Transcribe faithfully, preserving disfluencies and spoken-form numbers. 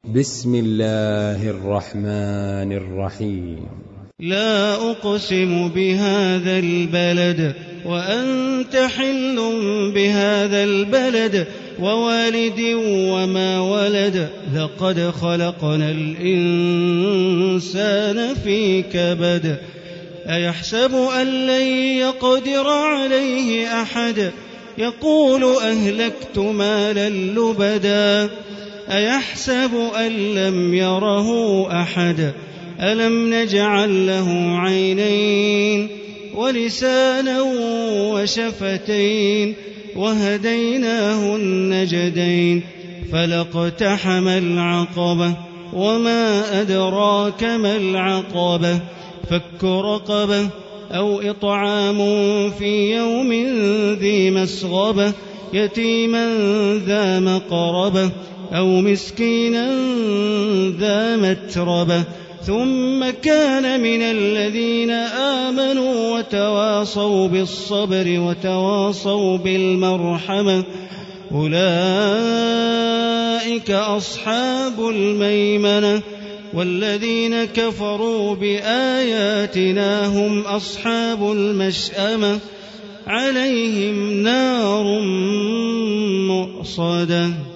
بسم الله الرحمن الرحيم. لا أقسم بهذا البلد وأنت حل بهذا البلد ووالد وما ولد لقد خلقنا الإنسان في كبد أيحسب أن لن يقدر عليه أحد يقول أهلكت مالا لبدا أيحسب أن لم يره أحد ألم نجعل له عينين ولسانا وشفتين وهديناه النجدين فلاقتحم العقبة وما أدراك ما العقبة فك رقبة أو إطعام في يوم ذي مسغبة يتيما ذا مقربة أو مسكينا ذا متربة ثم كان من الذين آمنوا وتواصوا بالصبر وتواصوا بالمرحمة أولئك أصحاب الميمنة والذين كفروا بآياتنا هم أصحاب المشأمة عليهم نار مؤصدة.